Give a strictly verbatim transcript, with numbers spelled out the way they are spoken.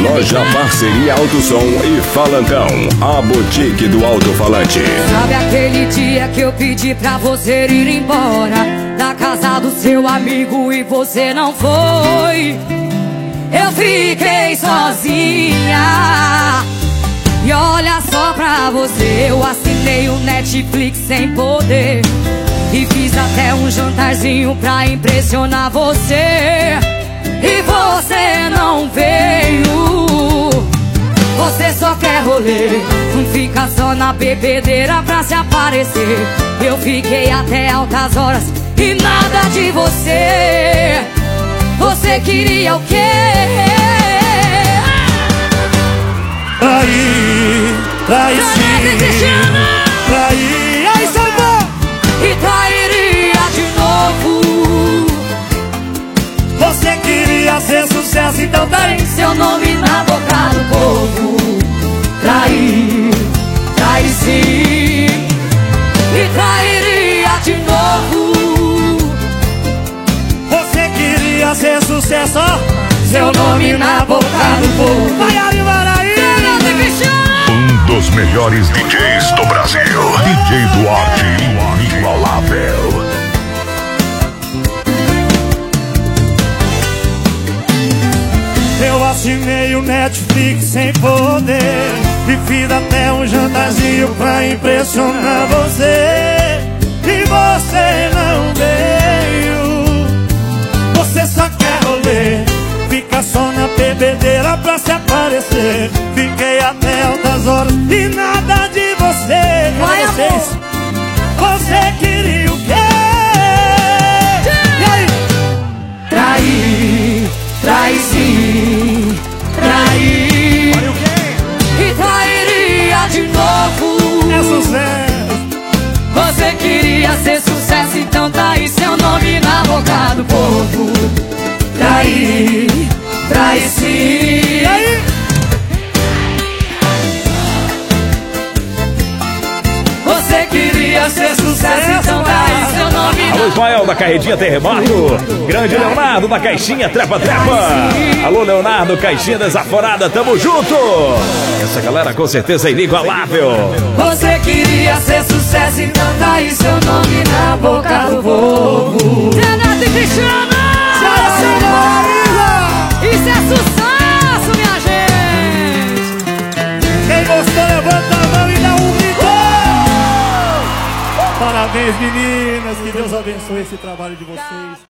Loja Parceria Alto Som e Falantão, a boutique do alto-falante. Sabe aquele dia que eu pedi pra você ir embora da casa do seu amigo e você não foi? Eu fiquei sozinha. E olha só pra você, eu assinei o Netflix sem poder e fiz até um jantarzinho pra impressionar você. E você não veio. Você só quer rolê, não fica só na bebedeira pra se aparecer. Eu fiquei até altas horas e nada de você. Você queria o quê? Trair, trair sim, trair, aí salvou! E trairia de novo. Você queria ser sucesso, então daí Seu nome na boca do povo. Trair, trair sim. E trairia de novo. Você queria ser sucesso, ó, seu nome na boca do povo. Vai ali, Maraí! Um dos melhores D Js do Brasil, D J Duarte, inigualável. Eu assinei o Netflix sem poder e fiz até um jantarzinho pra impressionar você. E você não veio. Você só quer rolê, fica só na bebedeira pra se aparecer. Fiquei até altas horas e nada de você. Vai, vocês, você queria o quê? E aí? Trair, trair sim. Trair. Olha o quê? E trairia de novo. É sucesso. Você queria ser sucesso, então tá aí seu nome na boca do povo. Trair, trair sim. E aí? Você queria ser sucesso, então tá aí seu nome na Alô, Ismael da Carretinha Terremoto. Grande Leonardo da Caixinha Trepa Trepa. Alô, Leonardo, Caixinha Desaforada, tamo junto. Essa galera com certeza é inigualável. Você queria ser sucesso, então tá aí seu nome na boca do povo. Renato e Cristiano! Isso é sucesso, minha gente! Quem gostou, levanta a mão e dá um grito. Parabéns, meninas. Que Deus abençoe esse trabalho de vocês.